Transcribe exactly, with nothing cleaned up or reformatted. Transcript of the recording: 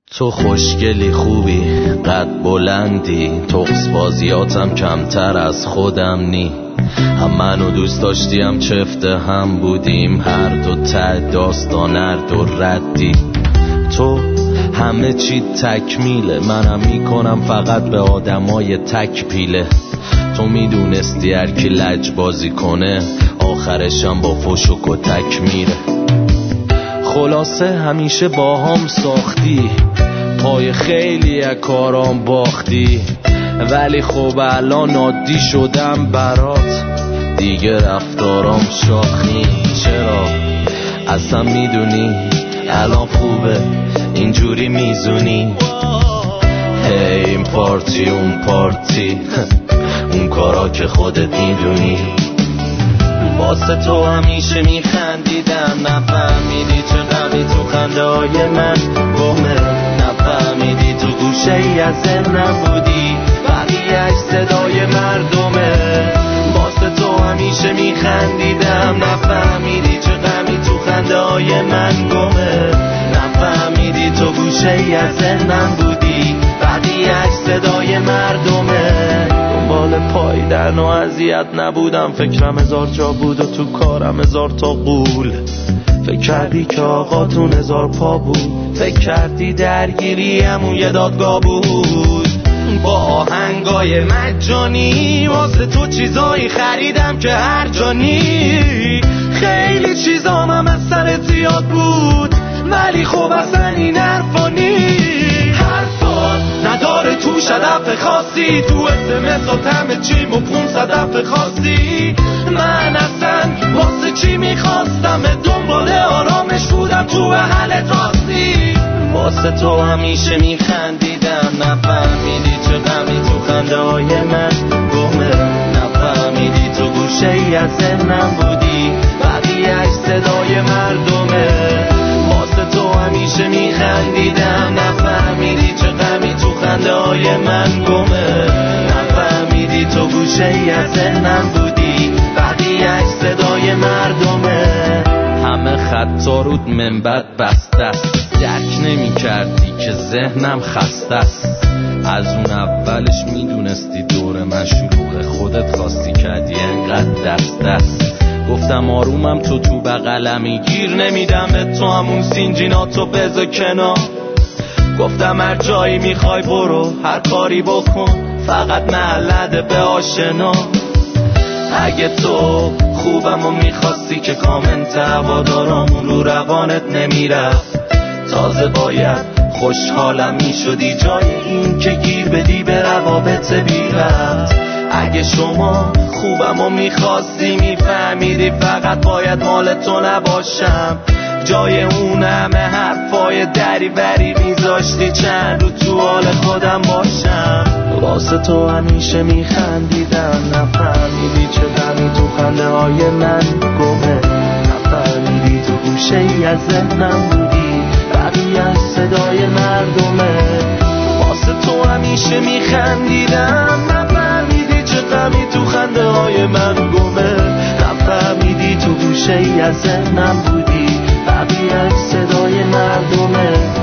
تو خوشگلی خوبی قد بلندی، تقص بازیاتم کمتر از خودم نی. هم منو دوست داشتیم چفته هم بودیم، هر دو ته داستان هر دو ردی. تو همه چی تکمیله، منم میکنم فقط به آدمای تک پیله. تو میدونستی هر کی لج بازی کنه آخرشم با فش و کتک میره. خلاصه همیشه با هم ساختی، پای خیلی کارام باختی، ولی خب الان عادی شدم برات، دیگه رفتارام شاخی. چرا اصلا میدونی الان خوبه اینجوری میزونی؟ هی این پارتی اون پارتی اون کارا که خودت میدونی. واسه تو همیشه میخندیدم، نفهمیدی چه غمی تو خنده های من گمه، نفهمیدی تو گوشه ای از ذهنم بودی، بقیه‌اش صدای مردمه. واسه تو همیشه میخندیدم، نفهمیدی چه غمی تو خنده های من گمه، نفهمیدی تو گوشه ای از ذهنم بودی، بقیه‌اش صدای مردمه. دنبال پایدن و اذیت نبودم، فکرم هزار جا بود و تو کارم هزار تا قول. فکر کردی که آقاتون هزار پا بود، فکر کردی درگیری همون یه دادگاه بود. با آهنگای مجانی واسه تو چیزایی خریدم که هر جانی. خیلی چیزام هم از سرت زیاد بود، ولی خب اصلا این حرفا نی. حرفات نداره توش هدف خاصی، تو اسمسات همه چیم و پونصد هدف خاصی. من اصلا واسه چی میخواستم، دنبال آرامش بودم تو حالت راستی. واسه تو همیشه میخندیدم، نفهمیدی چه غمی تو خنده های من گمه، نفهمیدی تو گوشه ای از ذهنم بودی، بقیه‌اش صدای مردمه. واسه تو همیشه میخندیدم، نفهمیدی چه غمی تو خنده های من گمه، نفهمیدی تو گوشه ای از ذهنم بودی، بقیه‌اش صدای مردمه. همه خطا رود منبت بسته است، درک نمی کردی که ذهنم خسته است. از اون اولش میدونستی دور من شلوغه، خودت خواستی کردی انقدر دست دست. گفتم آرومم تو تو بغلمی، گیر نمیدم به تو همون سینجیناتو بذار کنار. گفتم هر جایی میخوای برو، هر کاری بکن، فقط محلده به آشنا. اگه تو خوبم و میخواستی که کامنت هوادارامون رو روانت نمیرفت، تازه باید خوشحالم میشدی جای این که گیر بدی به روابط بی ربط. اگه شما خوبم و میخواستی میفهمیدی فقط باید مال تو نباشم، جای اون همه حرفای دری بری میذاشتی چند رو تو حال خودم باشم. واسه تو همیشه میخندیدم، نفهمیدی چه غمی تو خنده های من گمه، نفهمیدی تو گوشه ای از ذهنم بودی، بقیه‌اش صدای مردمه. واسه تو همیشه میخندیدم، نفهمیدی چه غمی تو خنده های من گمه، نفهمیدی تو گوشه ای از ذهنم بودی، بقیه‌اش صدای مردمه.